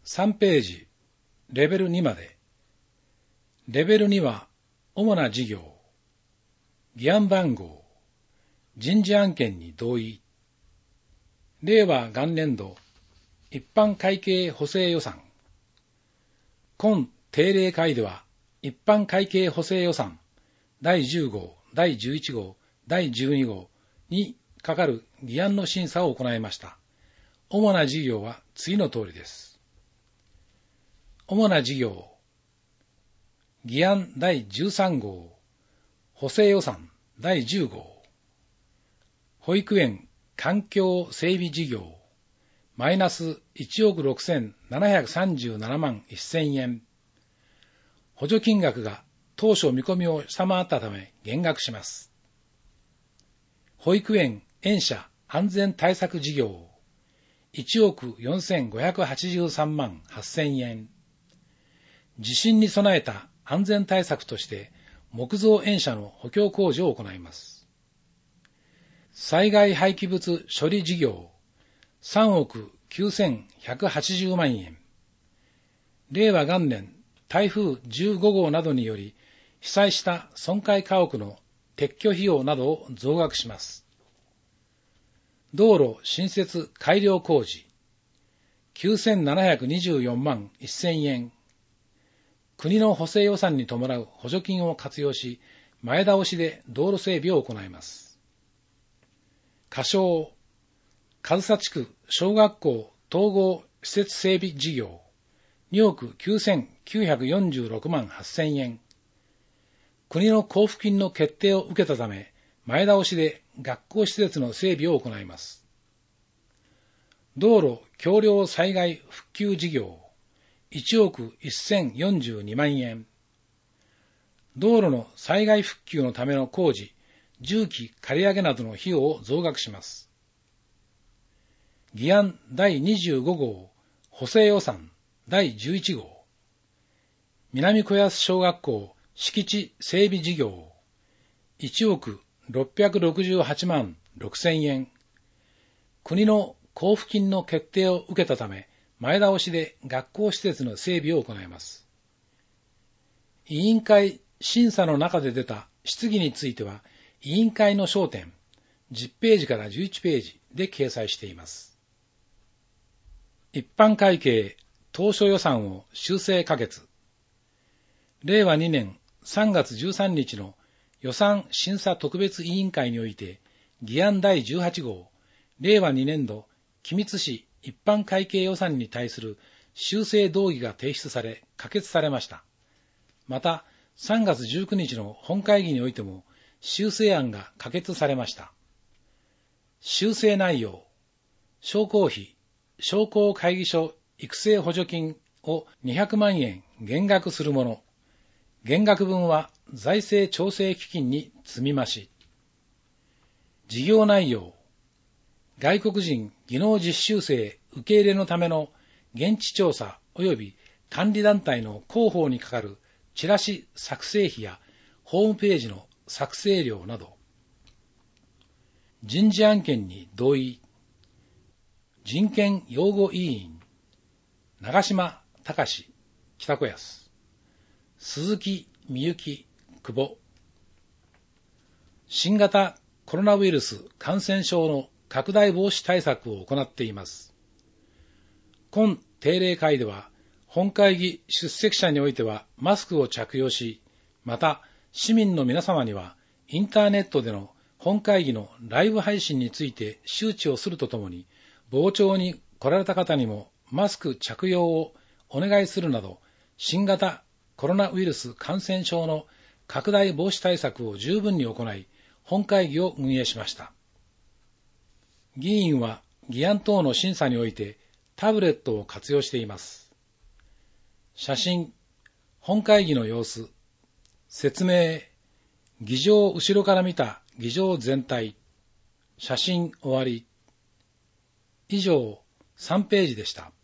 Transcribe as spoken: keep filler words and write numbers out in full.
さんページ、レベルにまで。レベルには、主な事業、議案番号、人事案件に同意、令和元年度一般会計補正予算。今定例会では、一般会計補正予算だいじゅう号、だいじゅういち号、だいじゅうに号にかかる議案の審査を行いました。主な事業は次の通りです。主な事業、議案だいじゅうさん号、補正予算だいじゅう号、保育園環境整備事業、マイナスいちおくろくせんななひゃくさんじゅうななまんせんえん。補助金額が当初見込みを下回ったため減額します。保育園園舎安全対策事業、いちおくよんせんごひゃくはちじゅうさんまんはっせんえん。地震に備えた安全対策として木造園舎の補強工事を行います。災害廃棄物処理事業、さんおくきゅうせんひゃくはちじゅうまんえん。令和元年台風じゅうご号などにより被災した損壊家屋の撤去費用などを増額します。道路新設改良工事、きゅうせんななひゃくにじゅうよんまんせんえん。国の補正予算に伴う補助金を活用し、前倒しで道路整備を行います。仮称、上総地区小学校統合施設整備事業、におくきゅうせんきゅうひゃくよんじゅうろくまんはっせんえん。国の交付金の決定を受けたため、前倒しで学校施設の整備を行います。道路橋梁災害復旧事業、いちおくせんよんじゅうにまんえん。道路の災害復旧のための工事、重機借り上げなどの費用を増額します。議案だいにじゅうご号、補正予算だいじゅういち号。南子安小学校敷地整備事業、いちおくろっぴゃくろくじゅうはちまんろくせんえん。国の交付金の決定を受けたため、前倒しで学校施設の整備を行います。委員会審査の中で出た質疑については、委員会の焦点じゅっページからじゅういちページで掲載しています。一般会計当初予算を修正可決。令和にねんさんがつじゅうさんにちの予算審査特別委員会において、議案だいじゅうはち号、令和にねん度君津市一般会計予算に対する修正動議が提出され、可決されました。また、さんがつじゅうくにちの本会議においても、修正案が可決されました。修正内容、商工費、商工会議所育成補助金をにひゃくまんえん減額するもの、減額分は財政調整基金に積み増し。事業内容、外国人技能実習生受け入れのための現地調査及び管理団体の広報にかかるチラシ作成費やホームページの作成料など。人事案件に同意。人権擁護委員、長島隆、北子安、鈴木みゆき、久保。新型コロナウイルス感染症の拡大防止対策を行っています。今定例会では、本会議出席者においてはマスクを着用し、また市民の皆様にはインターネットでの本会議のライブ配信について周知をするとともに、傍聴に来られた方にもマスク着用をお願いするなど、新型コロナウイルス感染症の拡大防止対策を十分に行い、本会議を運営しました。議員は議案等の審査においてタブレットを活用しています。写真、本会議の様子、説明、議場を後ろから見た議場全体、写真終わり。以上さんページでした。